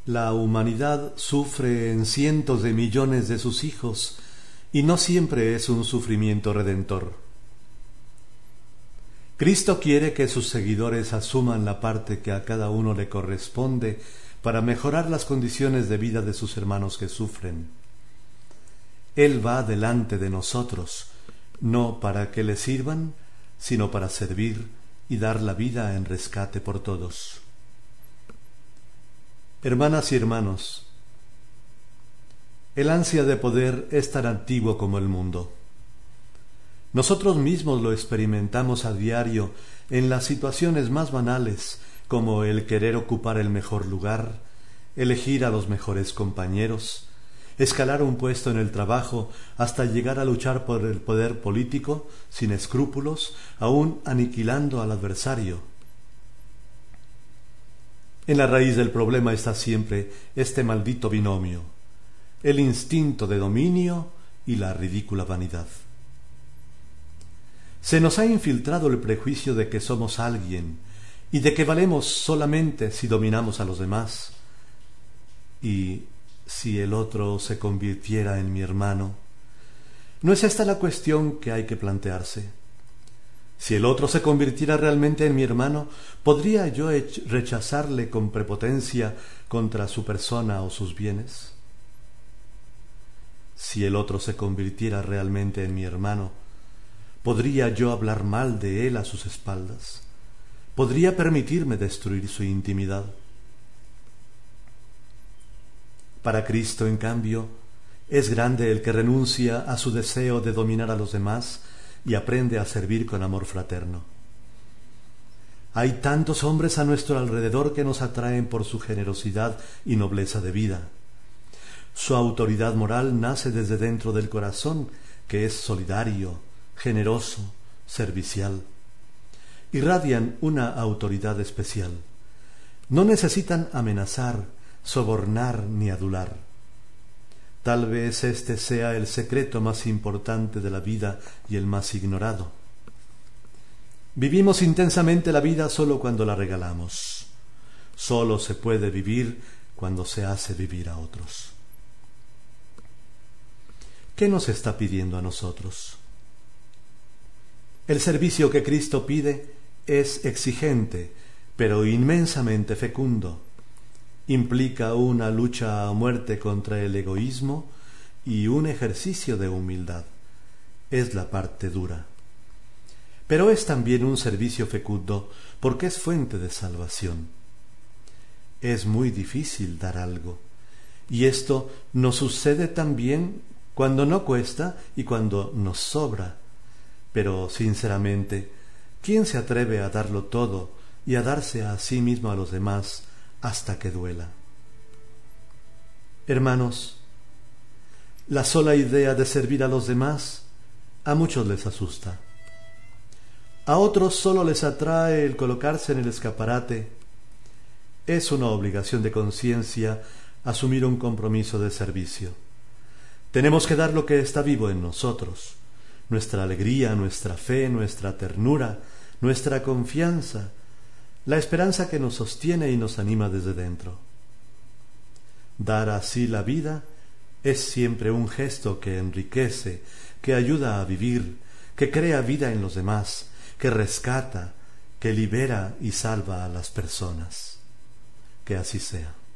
La humanidad sufre en cientos de millones de sus hijos y no siempre es un sufrimiento redentor. Cristo quiere que sus seguidores asuman la parte que a cada uno le corresponde para mejorar las condiciones de vida de sus hermanos que sufren. Él va delante de nosotros, no para que le sirvan, sino para servir y dar la vida en rescate por todos. Hermanas y hermanos, el ansia de poder es tan antiguo como el mundo. Nosotros mismos lo experimentamos a diario en las situaciones más banales, como el querer ocupar el mejor lugar, elegir a los mejores compañeros, escalar un puesto en el trabajo hasta llegar a luchar por el poder político sin escrúpulos, aún aniquilando al adversario. En la raíz del problema está siempre este maldito binomio, el instinto de dominio y la ridícula vanidad. Se nos ha infiltrado el prejuicio de que somos alguien y de que valemos solamente si dominamos a los demás. ¿Y si el otro se convirtiera en mi hermano? ¿No es esta la cuestión que hay que plantearse? Si el otro se convirtiera realmente en mi hermano, ¿podría yo rechazarle con prepotencia contra su persona o sus bienes? Si el otro se convirtiera realmente en mi hermano, ¿podría yo hablar mal de él a sus espaldas? ¿Podría permitirme destruir su intimidad? Para Cristo, en cambio, es grande el que renuncia a su deseo de dominar a los demás y aprende a servir con amor fraterno. Hay tantos hombres a nuestro alrededor que nos atraen por su generosidad y nobleza de vida. Su autoridad moral nace desde dentro del corazón, que es solidario, generoso, servicial. Irradian una autoridad especial. No necesitan amenazar, sobornar ni adular. Tal vez este sea el secreto más importante de la vida y el más ignorado. Vivimos intensamente la vida solo cuando la regalamos. Solo se puede vivir cuando se hace vivir a otros. ¿Qué nos está pidiendo a nosotros? El servicio que Cristo pide es exigente, pero inmensamente fecundo. Implica una lucha a muerte contra el egoísmo y un ejercicio de humildad. Es la parte dura. Pero es también un servicio fecundo porque es fuente de salvación. Es muy difícil dar algo, y esto nos sucede también cuando no cuesta y cuando nos sobra. Pero, sinceramente, ¿quién se atreve a darlo todo y a darse a sí mismo a los demás hasta que duela? Hermanos, la sola idea de servir a los demás a muchos les asusta. A otros solo les atrae el colocarse en el escaparate. Es una obligación de conciencia asumir un compromiso de servicio. Tenemos que dar lo que está vivo en nosotros, nuestra alegría, nuestra fe, nuestra ternura, nuestra confianza, la esperanza que nos sostiene y nos anima desde dentro. Dar así la vida es siempre un gesto que enriquece, que ayuda a vivir, que crea vida en los demás, que rescata, que libera y salva a las personas. Que así sea.